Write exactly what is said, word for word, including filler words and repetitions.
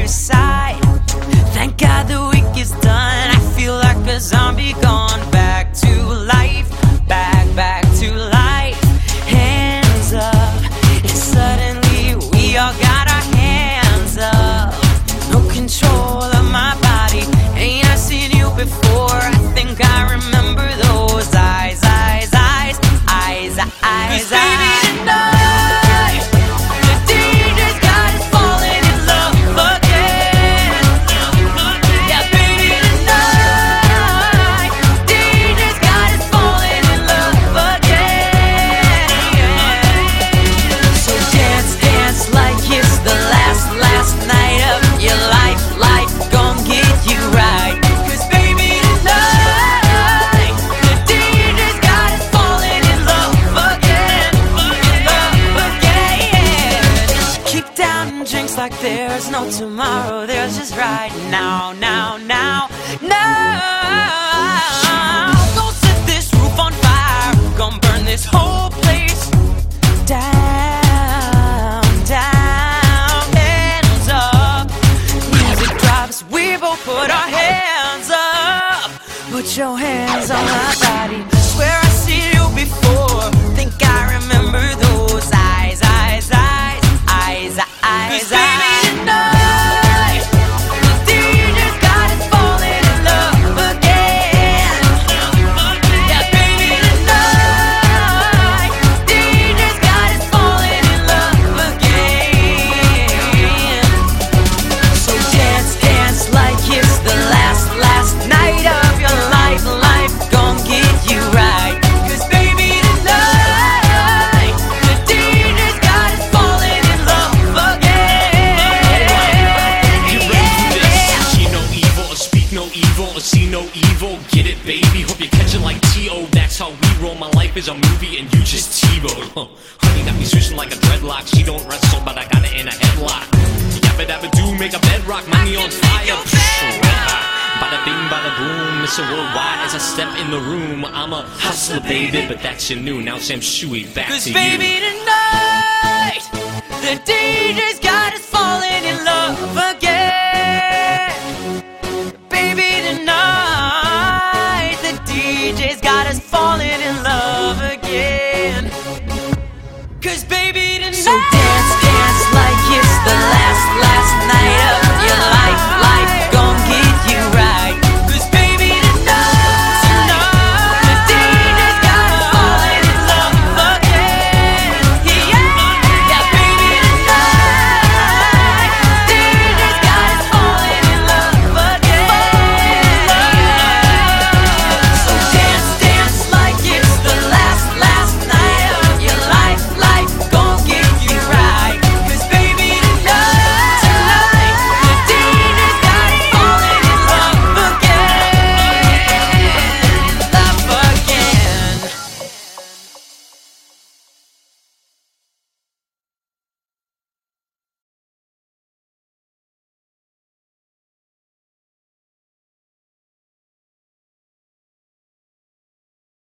your side. Thank God the week is done. I feel like a zombie gone back to life, back, back to life. Hands up, and suddenly we all got our hands up. No control of my body. Ain't I seen you before? I think I remember those eyes, eyes, eyes, eyes, eyes, eyes. Baby, tonight the D J's got us falling in love again. Yeah, baby, tonight D J's got us falling in love again. So dance, dance like it's the last, last night of your life. Life gon' get you right. 'Cause baby, tonight the D J's got us falling in love again, in love again. Keep down drinks like there's no tomorrow. There's just right now, now, now, now. Gonna set this roof on fire. Gonna burn this whole place down, down. Hands up. Music drops. We both put our hands up. Put your hands on my body. Swear I've seen you before. Think I remember those eyes, eyes, eyes, eyes, eyes, eyes. Baby, tonight the D J's got us falling in love again. Yeah, baby, tonight D J's got us falling in love again. So dance, dance like it's the last, last night of your life. Life gon' get you right. 'Cause baby, tonight the D J's got us falling in love again. You ready for this? See no evil, or speak no evil, or see no evil. Get it, baby? Hope you catch it like T O. That's how we roll. My life is a movie and you just TiVo. Huh. Honey got me switching like a dreadlock. She don't wrestle, but I got it in a headlock. Yabba dabba do, make a bedrock. Money on fire. Bada bing, bada boom. Mister Worldwide as I step in the room. I'm a hustler, baby, but that's your new. Now Sam Shui, back 'Cause to baby, you. tonight the D J's got